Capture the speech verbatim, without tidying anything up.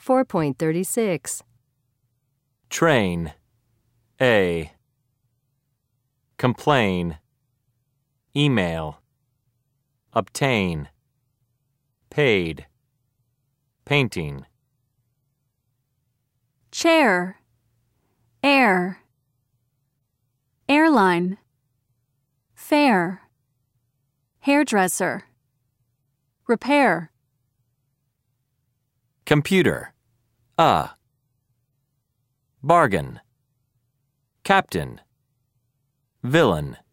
four point three six. Train. A. Complain. Email. Obtain. Paid. Painting. Chair. Air. Airline. Fair. Hairdresser. Repair. Computer. A. Bargain. Captain. Villain.